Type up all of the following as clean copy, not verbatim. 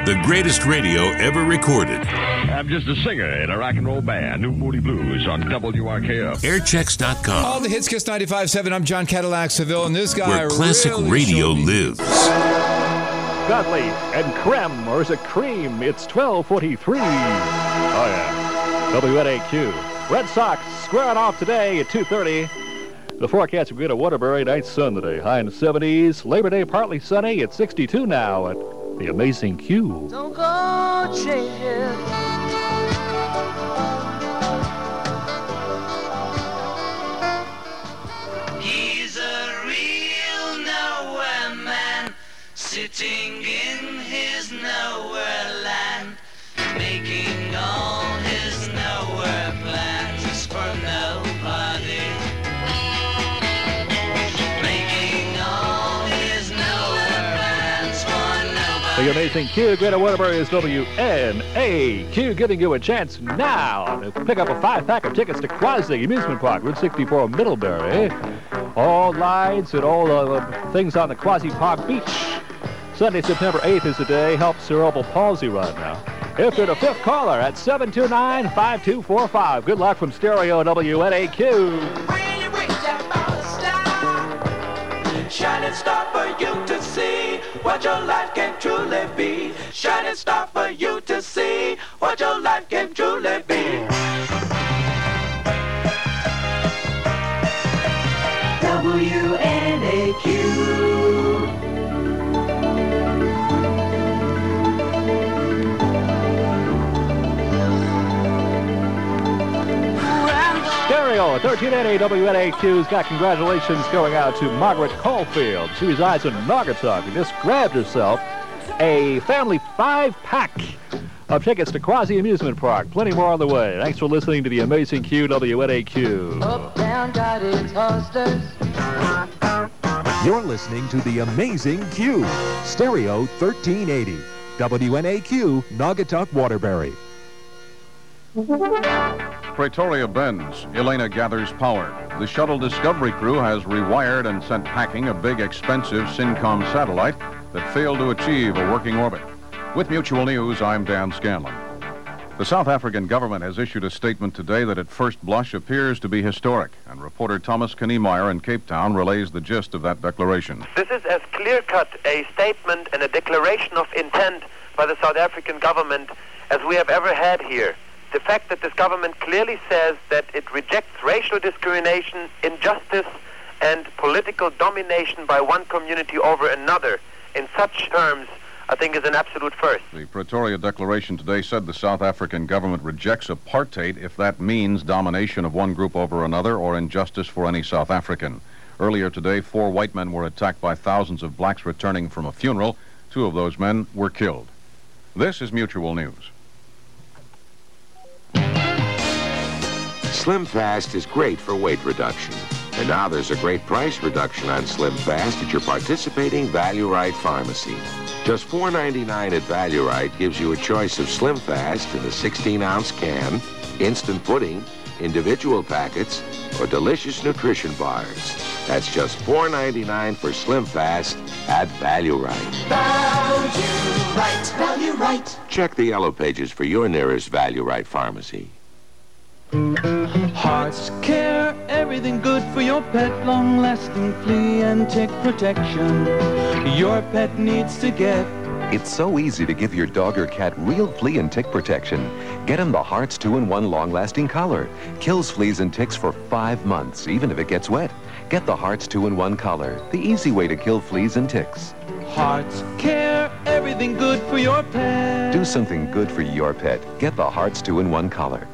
The greatest radio ever recorded. I'm just a singer in a rock and roll band. New Moody Blues on WRKF. Airchecks.com. All the hits, Kiss 95.7. I'm John Cadillac Seville, and this guy where classic really radio lives. Godley and Creme, or is it Cream? It's 12:43. Oh, yeah. WNAQ. Red Sox squaring off today at 2:30. The forecast will be at Waterbury. Nice sun today. High in the 70s. Labor Day partly sunny. It's 62 now at the Amazing Q. Don't go changing. He's a real nowhere man, sitting in his nowhere land, making all his nowhere plans for nobody. Making all his nowhere plans for nobody. The Amazing Q, Greater Waterbury is WNAQ, giving you a chance now to pick up a 5-pack of tickets to Quasi Amusement Park, Route 64, Middlebury. All lights and all things on the Quasi Park Beach. Sunday, September 8th is the day. Help Cerebral Palsy right now. If you're the fifth caller at 729-5245. Good luck from Stereo WNAQ. Shining star for you to see what your life can truly be. Shining star for you to see what your life can truly be. WNAQ. Stereo 1380 WNAQ's got congratulations going out to Margaret Caulfield. She resides in Naugatuck and just grabbed herself a family 5-pack of tickets to Quasi Amusement Park. Plenty more on the way. Thanks for listening to the Amazing Q WNAQ. Up, down, got its hosters. You're listening to the Amazing Q, Stereo 1380, WNAQ, Naugatuck, Waterbury. Pretoria bends. Elena gathers power. The shuttle Discovery crew has rewired and sent packing a big, expensive Syncom satellite that failed to achieve a working orbit. With Mutual News, I'm Dan Scanlon. The South African government has issued a statement today that at first blush appears to be historic, and reporter Thomas Kniemeyer in Cape Town relays the gist of that declaration. This is as clear-cut a statement and a declaration of intent by the South African government as we have ever had here. The fact that this government clearly says that it rejects racial discrimination, injustice, and political domination by one community over another in such terms, I think, is an absolute first. The Pretoria Declaration today said the South African government rejects apartheid if that means domination of one group over another or injustice for any South African. Earlier today, 4 white men were attacked by thousands of blacks returning from a funeral. 2 of those men were killed. This is Mutual News. Slim Fast is great for weight reduction. And now there's a great price reduction on Slim Fast at your participating Value Right pharmacy. Just $4.99 at Value Right gives you a choice of Slim Fast in a 16-ounce can, instant pudding, individual packets, or delicious nutrition bars. That's just $4.99 for Slim Fast at Value Right. Value Right. Value Right. Check the yellow pages for your nearest Value Right pharmacy. Hearts Care, everything good for your pet, long-lasting flea and tick protection. Your pet needs to get. It's so easy to give your dog or cat real flea and tick protection. Get him the Hearts 2-in-1 long-lasting collar. Kills fleas and ticks for 5 months, even if it gets wet. Get the Hearts 2-in-1 collar, the easy way to kill fleas and ticks. Hearts Care, everything good for your pet. Do something good for your pet. Get the Hearts 2-in-1 collar.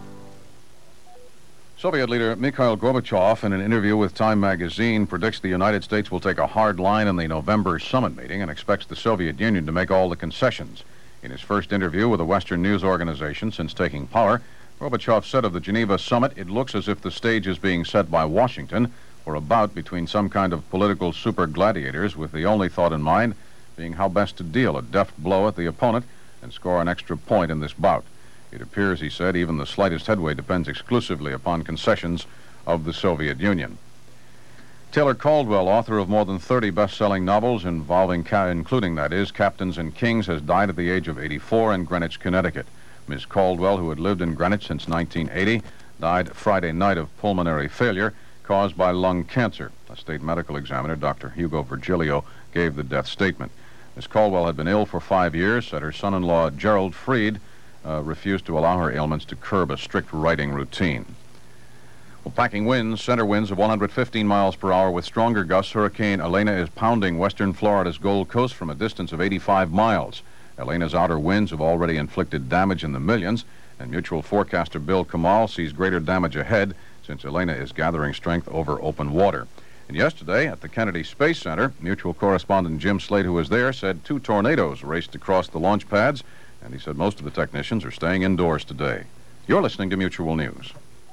Soviet leader Mikhail Gorbachev, in an interview with Time magazine, predicts the United States will take a hard line in the November summit meeting and expects the Soviet Union to make all the concessions. In his first interview with a Western news organization since taking power, Gorbachev said of the Geneva summit, it looks as if the stage is being set by Washington for a bout between some kind of political super gladiators, with the only thought in mind being how best to deal a deft blow at the opponent and score an extra point in this bout. It appears, he said, even the slightest headway depends exclusively upon concessions of the Soviet Union. Taylor Caldwell, author of more than 30 best-selling novels including Captains and Kings, has died at the age of 84 in Greenwich, Connecticut. Ms. Caldwell, who had lived in Greenwich since 1980, died Friday night of pulmonary failure caused by lung cancer. A state medical examiner, Dr. Hugo Virgilio, gave the death statement. Ms. Caldwell had been ill for 5 years, said her son-in-law, Gerald Freed, refused to allow her ailments to curb a strict writing routine. Well, packing winds, center winds of 115 miles per hour with stronger gusts, Hurricane Elena is pounding western Florida's Gold Coast from a distance of 85 miles. Elena's outer winds have already inflicted damage in the millions, and mutual forecaster Bill Kamal sees greater damage ahead since Elena is gathering strength over open water. And yesterday, at the Kennedy Space Center, mutual correspondent Jim Slade, who was there, said 2 tornadoes raced across the launch pads, and he said most of the technicians are staying indoors today. You're listening to Mutual News.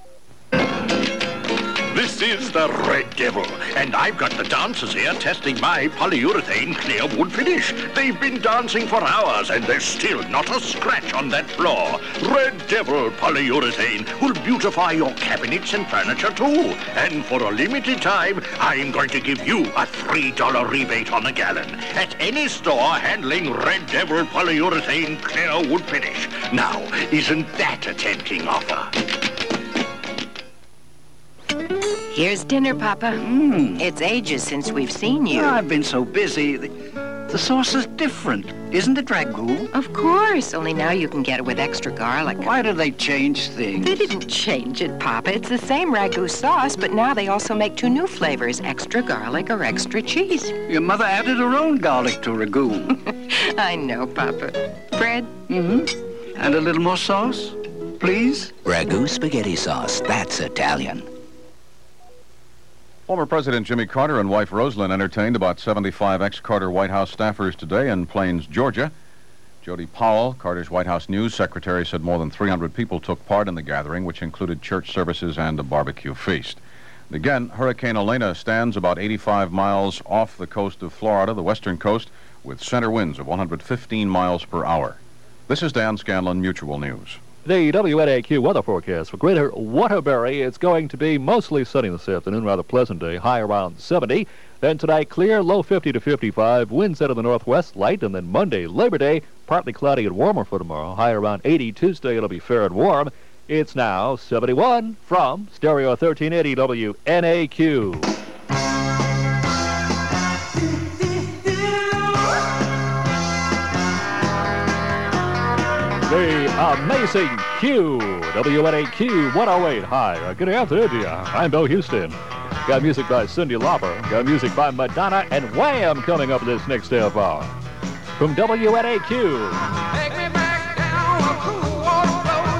This is the Red Devil, and I've got the dancers here testing my polyurethane clear wood finish. They've been dancing for hours, and there's still not a scratch on that floor. Red Devil polyurethane will beautify your cabinets and furniture, too. And for a limited time, I'm going to give you a $3 rebate on a gallon at any store handling Red Devil polyurethane clear wood finish. Now, isn't that a tempting offer? Here's dinner, Papa. It's ages since we've seen you. I've been so busy. The sauce is different. Isn't it ragu? Of course, only now you can get it with extra garlic. Why do they change things? They didn't change it, Papa. It's the same ragu sauce, but now they also make 2 new flavors, extra garlic or extra cheese. Your mother added her own garlic to ragu. I know, Papa. Bread? Mm-hmm. And a little more sauce, please? Ragu spaghetti sauce. That's Italian. Former President Jimmy Carter and wife Rosalynn entertained about 75 ex-Carter White House staffers today in Plains, Georgia. Jody Powell, Carter's White House news secretary, said more than 300 people took part in the gathering, which included church services and a barbecue feast. And again, Hurricane Elena stands about 85 miles off the coast of Florida, the western coast, with center winds of 115 miles per hour. This is Dan Scanlon, Mutual News. The WNAQ weather forecast for Greater Waterbury. It's going to be mostly sunny this afternoon, rather pleasant day, high around 70. Then tonight, clear, low 50 to 55, winds out of the northwest, light. And then Monday, Labor Day, partly cloudy and warmer for tomorrow, high around 80. Tuesday, it'll be fair and warm. It's now 71 from Stereo 1380 WNAQ. The Amazing Q, WNAQ 108. Hi, good afternoon to you. I'm Bill Houston. Got music by Cyndi Lauper. Got music by Madonna and Wham coming up this next half hour. From WNAQ. Take me back down a cool water flow,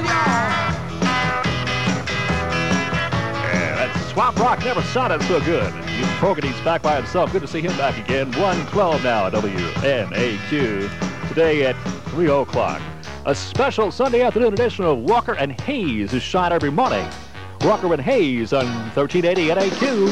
Yeah, that Swamp Rock never sounded so good. Keith Fogarty's back by himself. Good to see him back again. 112 now at WNAQ. Today at 3 o'clock. A special Sunday afternoon edition of Walker and Hayes is shot every morning. Walker and Hayes on 1380 NAQ.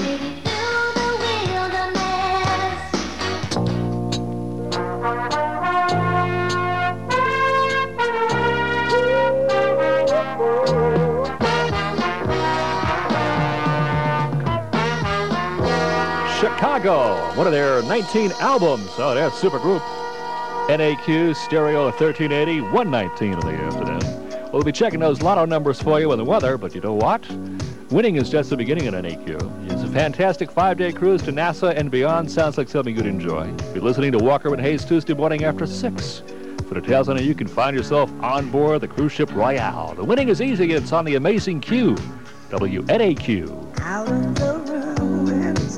Chicago, one of their 19 albums. Oh, that's super group. NAQ Stereo 1380, 119 in the afternoon. We'll be checking those lotto numbers for you with the weather, but you know what? Winning is just the beginning in NAQ. It's a fantastic 5-day cruise to NASA and beyond. Sounds like something you'd enjoy. Be listening to Walker and Hayes Tuesday morning after 6. For details on it, you can find yourself on board the cruise ship Royale. The winning is easy. It's on the Amazing Q, WNAQ. Out of the ruins.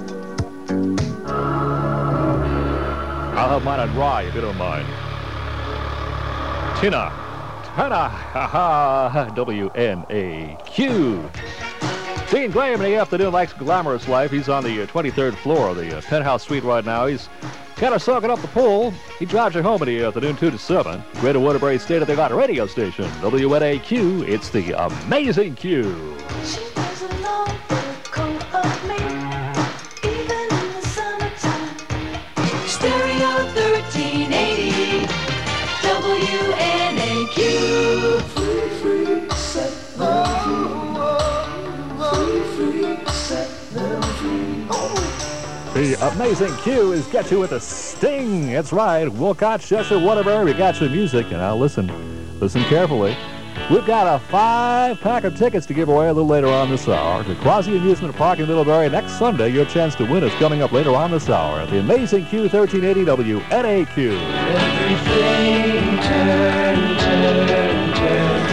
I'll have mine on rye, if you don't mind. Tina, haha, WNAQ. Dean Graham in the afternoon likes a glamorous life. He's on the 23rd floor of the penthouse suite right now. He's kind of soaking up the pool. He drives you home in the afternoon, 2 to 7. Greater Waterbury state-of-the-art radio station, WNAQ. It's the Amazing Q. Stereo 1380 WNAQ. Free, set them free. Free, set them free. Oh. The amazing Q is Get You with a Sting. That's right. Wilcott, Cheshire, Waterbury. We got your music. And now listen carefully. We've got a 5-pack of tickets to give away a little later on this hour to Quasi Amusement Park in Middlebury next Sunday. Your chance to win is coming up later on this hour at the amazing Q 1380 WNAQ. Everything turn, turn, turn.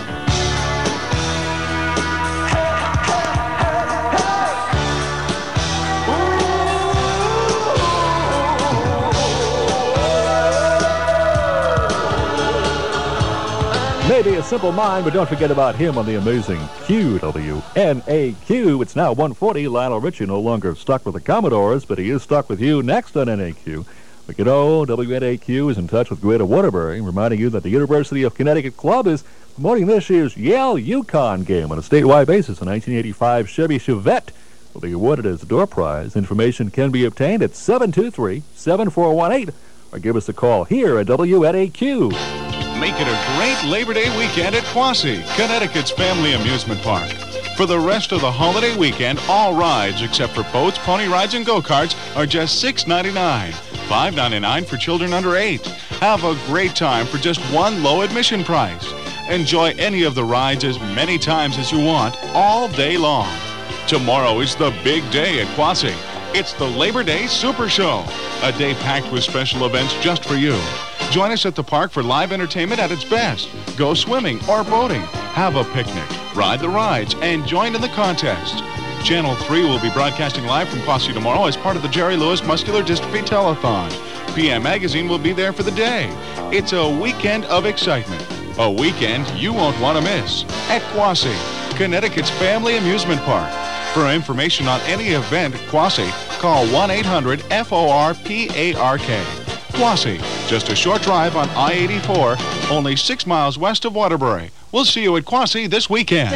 Maybe a simple mind, but don't forget about him on the amazing QWNAQ. It's now 1:40. Lionel Richie no longer stuck with the Commodores, but he is stuck with you next on NAQ. But you know, WNAQ is in touch with Greater Waterbury, reminding you that the University of Connecticut Club is promoting this year's Yale-UConn game on a statewide basis. A 1985 Chevy Chevette will be awarded as a door prize. Information can be obtained at 723-7418 or give us a call here at WNAQ. Make it a great Labor Day weekend at Quasi, Connecticut's family amusement park. For the rest of the holiday weekend, all rides except for boats, pony rides, and go-karts are just $6.99, $5.99 for children under 8. Have a great time for just one low admission price. Enjoy any of the rides as many times as you want, all day long. Tomorrow is the big day at Quasi. It's the Labor Day Super Show, a day packed with special events just for you. Join us at the park for live entertainment at its best. Go swimming or boating, have a picnic, ride the rides, and join in the contest. Channel 3 will be broadcasting live from Quasi tomorrow as part of the Jerry Lewis Muscular Dystrophy Telethon. PM Magazine will be there for the day. It's a weekend of excitement, a weekend you won't want to miss at Quasi, Connecticut's family amusement park. For information on any event at Quasi, call 1-800-FORPARK. Quasi, just a short drive on I-84, only 6 miles west of Waterbury. We'll see you at Quasi this weekend.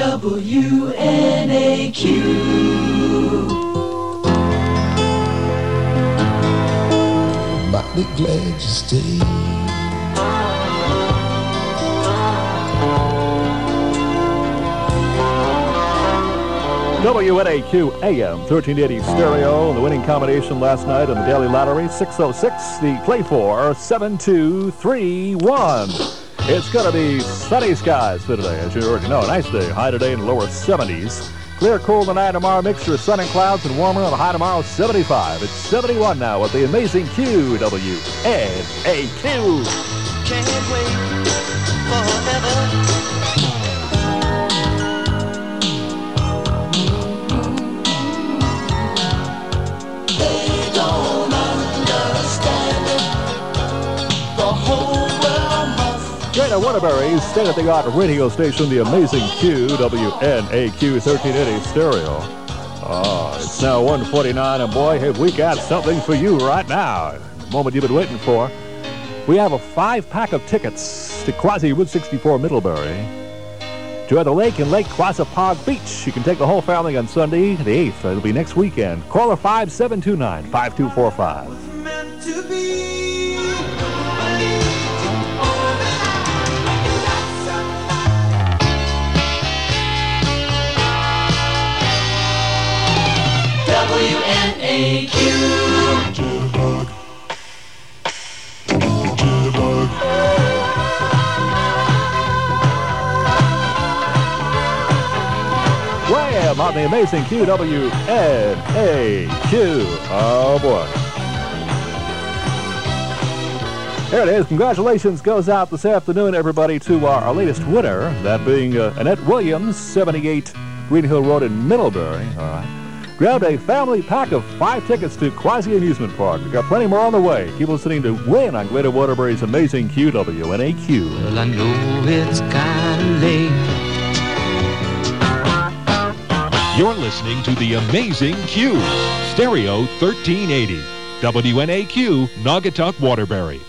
WNAQ. Might be glad you stayed. WNAQ AM 1380 stereo. The winning combination last night on the Daily Lottery, 606. The play for 7231. It's going to be sunny skies for today, as you already know. A nice day. High today in the lower 70s. Clear, cool tonight, tomorrow. Mixture of sun and clouds and warmer on the high tomorrow, 75. It's 71 now with the amazing QWNAQ. Can't wait forever. Greater Waterbury's state-of-the-art radio station, the amazing QWNAQ 1380 stereo. It's now 1:49, and boy, have we got something for you right now. The moment you've been waiting for. We have a 5-pack of tickets to Quasi Route 64 Middlebury. Enjoy the lake and Lake Quassapog Beach. You can take the whole family on Sunday, the 8th. It'll be next weekend. Call her 5729-5245. Meant to be. WNAQ. Wham! On the amazing QWNAQ. Oh, boy. There it is. Congratulations goes out this afternoon, everybody, to our latest winner, that being Annette Williams, 78 Green Hill Road in Middlebury. All right. Grabbed a family pack of 5 tickets to Quasi Amusement Park. We've got plenty more on the way. Keep listening to win on Greater Waterbury's amazing QWNAQ. Well, I know it's kind of late. You're listening to the amazing Q, Stereo 1380, WNAQ, Naugatuck, Waterbury.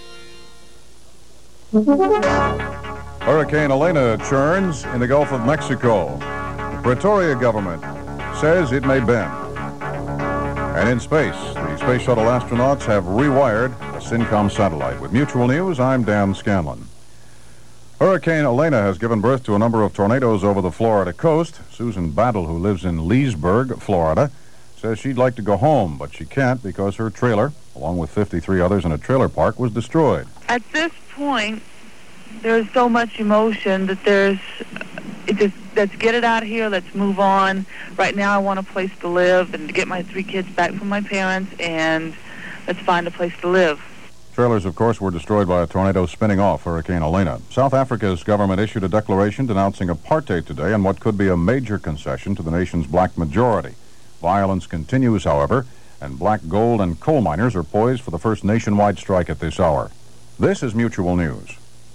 Hurricane Elena churns in the Gulf of Mexico. The Pretoria government says it may bend. And in space, the Space Shuttle astronauts have rewired a SYNCOM satellite. With Mutual News, I'm Dan Scanlon. Hurricane Elena has given birth to a number of tornadoes over the Florida coast. Susan Battle, who lives in Leesburg, Florida, says she'd like to go home, but she can't because her trailer, along with 53 others in a trailer park, was destroyed. At this point, there's so much emotion that let's get it out of here, let's move on. Right now I want a place to live and to get my 3 kids back from my parents, and let's find a place to live. Trailers, of course, were destroyed by a tornado spinning off Hurricane Elena. South Africa's government issued a declaration denouncing apartheid today and what could be a major concession to the nation's black majority. Violence continues, however, and black gold and coal miners are poised for the first nationwide strike at this hour. This is Mutual News.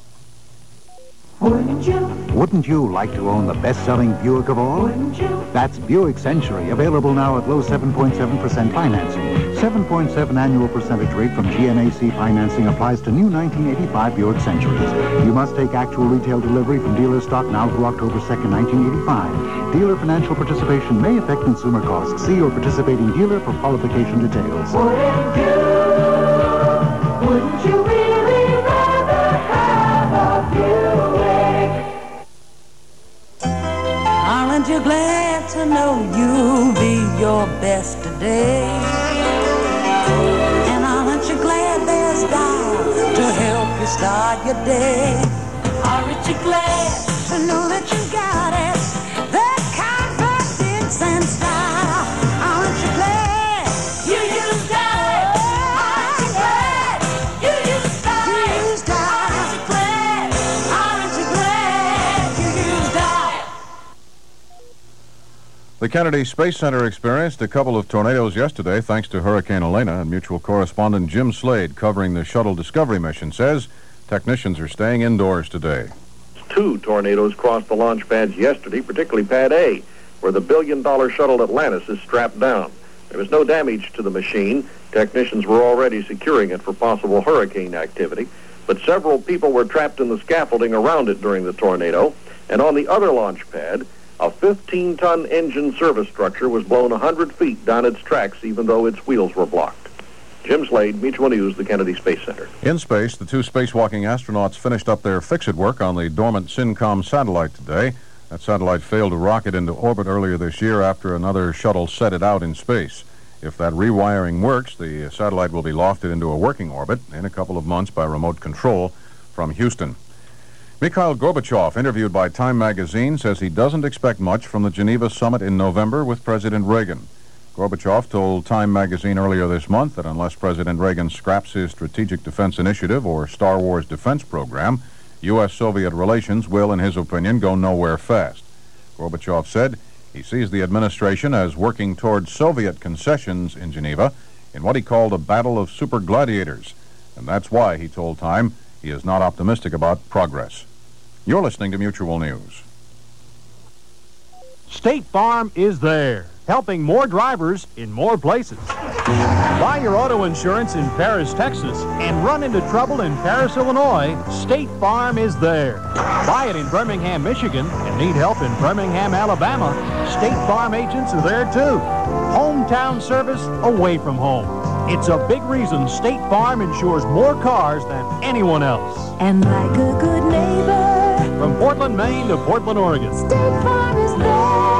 Wouldn't you like to own the best-selling Buick of all? That's Buick Century, available now at low 7.7% financing. 7.7 annual percentage rate from GNAC Financing applies to new 1985 Buick Centuries. You must take actual retail delivery from dealer stock now through October 2nd, 1985. Dealer financial participation may affect consumer costs. See your participating dealer for qualification details. Wouldn't you really rather have a Buick? Aren't you glad to know you'll be your best today? And aren't you glad there's God to help you start your day? Aren't you glad to know that you got it? The confidence and style. Aren't you glad you used it? Aren't you glad you used it? Aren't you glad? Aren't you glad you used it? The Kennedy Space Center experienced a couple of tornadoes yesterday thanks to Hurricane Elena, and Mutual correspondent Jim Slade, covering the Shuttle Discovery mission, says technicians are staying indoors today. 2 tornadoes crossed the launch pads yesterday, particularly Pad A, where the billion-dollar shuttle Atlantis is strapped down. There was no damage to the machine. Technicians were already securing it for possible hurricane activity, but several people were trapped in the scaffolding around it during the tornado. And on the other launch pad, a 15-ton engine service structure was blown 100 feet down its tracks, even though its wheels were blocked. Jim Slade, Mutual News, the Kennedy Space Center. In space, the 2 spacewalking astronauts finished up their fix-it work on the dormant SYNCOM satellite today. That satellite failed to rocket into orbit earlier this year after another shuttle set it out in space. If that rewiring works, the satellite will be lofted into a working orbit in a couple of months by remote control from Houston. Mikhail Gorbachev, interviewed by Time magazine, says he doesn't expect much from the Geneva summit in November with President Reagan. Gorbachev told Time magazine earlier this month that unless President Reagan scraps his Strategic Defense Initiative or Star Wars defense program, U.S.-Soviet relations will, in his opinion, go nowhere fast. Gorbachev said he sees the administration as working toward Soviet concessions in Geneva in what he called a battle of super gladiators, and that's why, he told Time, he is not optimistic about progress. You're listening to Mutual News. State Farm is there, helping more drivers in more places. Buy your auto insurance in Paris, Texas, and run into trouble in Paris, Illinois. State Farm is there. Buy it in Birmingham, Michigan, and need help in Birmingham, Alabama. State Farm agents are there too. Hometown service away from home. It's a big reason State Farm insures more cars than anyone else. And like a good neighbor, from Portland, Maine to Portland, Oregon, State Farm is there.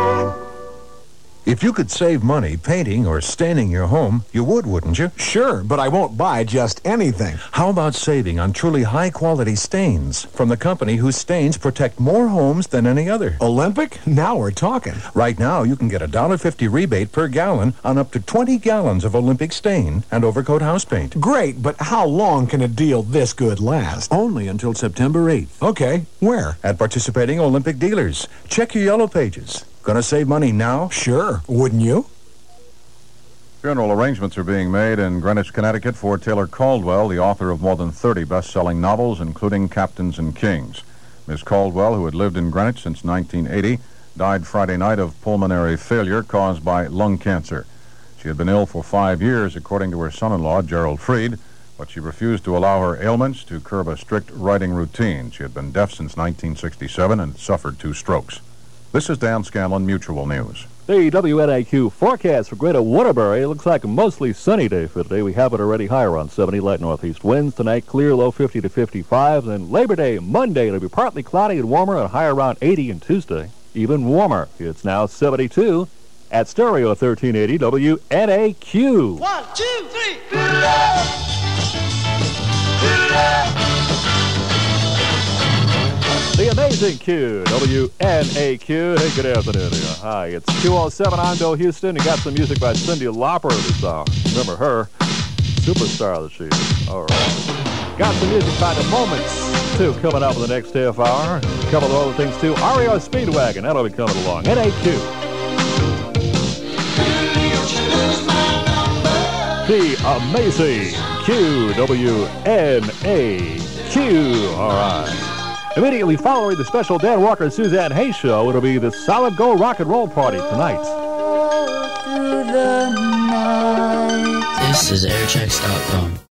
If you could save money painting or staining your home, you would, wouldn't you? Sure, but I won't buy just anything. How about saving on truly high-quality stains from the company whose stains protect more homes than any other? Olympic? Now we're talking. Right now, you can get a $1.50 rebate per gallon on up to 20 gallons of Olympic stain and overcoat house paint. Great, but how long can a deal this good last? Only until September 8th. Okay, where? At participating Olympic dealers. Check your yellow pages. Gonna save money now? Sure. Wouldn't you? Funeral arrangements are being made in Greenwich, Connecticut for Taylor Caldwell, the author of more than 30 best-selling novels, including Captains and Kings. Miss Caldwell, who had lived in Greenwich since 1980, died Friday night of pulmonary failure caused by lung cancer. She had been ill for 5 years, according to her son-in-law, Gerald Freed, but she refused to allow her ailments to curb a strict writing routine. She had been deaf since 1967 and suffered 2 strokes. This is Dan Scanlon, Mutual News. The WNAQ forecast for Greater Waterbury looks like a mostly sunny day for today. We have it already higher on 70, light northeast winds. Tonight, clear, low 50 to 55. Then Labor Day, Monday, it'll be partly cloudy and warmer and higher around 80, and Tuesday, even warmer. It's now 72. at Stereo 1380 WNAQ. 1, 2, 3. The Amazing Q, WNAQ. Hey, good afternoon. Hi, it's 2:07. I'm Bill Houston. You got some music by Cyndi Lauper this song. Remember her? Superstar that she is. All right. Got some music by The Moments, too, coming up in the next half hour. A couple of other things, too. REO Speedwagon, that'll be coming along. NAQ. The Amazing Q, WNAQ. All right. Immediately following the special Dan Walker and Suzanne Hayes show, it'll be the Solid Gold Rock and Roll Party tonight. This is airchecks.com.